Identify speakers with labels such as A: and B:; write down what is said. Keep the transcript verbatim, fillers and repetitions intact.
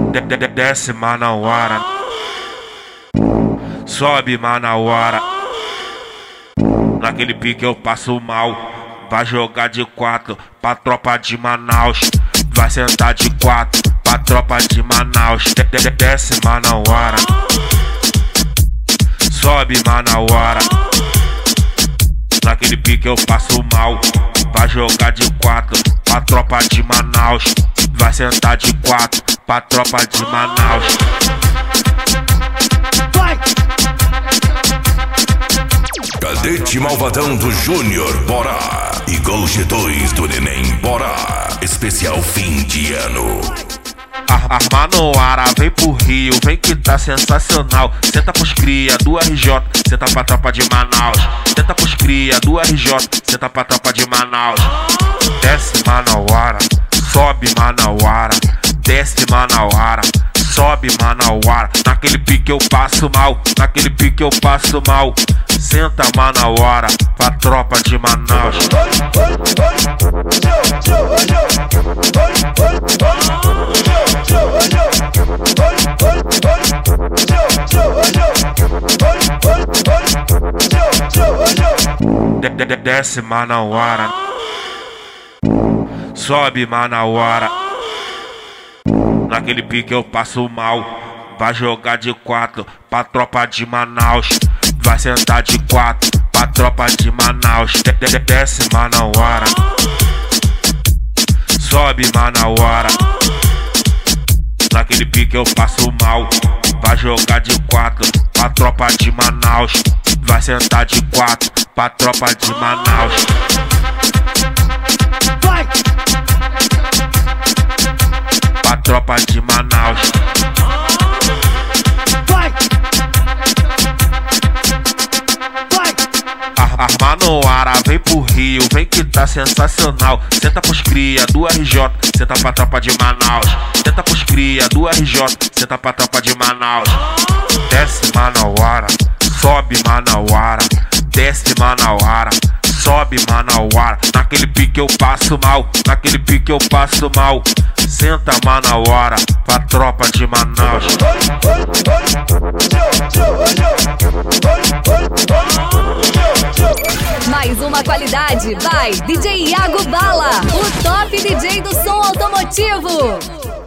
A: De -de Desce Manauara, sobe Manauara. Naquele pique eu passo mal. Vai jogar de quatro pra tropa de Manaus. Vai sentar de quatro pra tropa de Manaus. De -de Desce Manauara, sobe Manauara. Naquele pique eu passo mal. Vai jogar de quatro pra tropa de Manaus. Vai sentar de quatro pra tropa de Manaus.
B: Vai!
C: Cadete Malvadão do Júnior Borá e Gol G dois do Neném Borá. Especial fim de ano.
A: A, a Manauara vem pro Rio, vem que tá sensacional. Senta pros cria do R J, senta pra tropa de Manaus. Senta pros cria do R J, senta pra tropa de Manaus. Desce Manauara, sobe Manauara. Desce Manauara, sobe Manauara. Naquele pique eu passo mal, naquele pique eu passo mal. Senta Manauara pra tropa de Manaus. De -de Desce Manauara, sobe Manauara. Naquele pique eu passo mal. Vai jogar de quatro pra tropa de Manaus. Vai sentar de quatro pra tropa de Manaus. De -de Desce Manauara, sobe Manauara. Naquele pique eu passo mal. Vai jogar de quatro pra tropa de Manaus. Vai sentar de quatro pra tropa de Manaus.
B: Vai!
A: Pra tropa de Manaus.
B: Vai! Vai!
A: A, a Manauara vem pro Rio, vem que tá sensacional. Senta pros cria do R J, senta pra tropa de Manaus. Senta pros cria do R J, senta pra tropa de Manaus. Desce Manauara, sobe Manauara. Desce Manauara, sobe Manauara. Naquele pique eu passo mal, naquele pique eu passo mal. Senta Manauara pra tropa de Manaus.
D: Mais uma qualidade, vai D J Iago Bala, o top D J do som automotivo.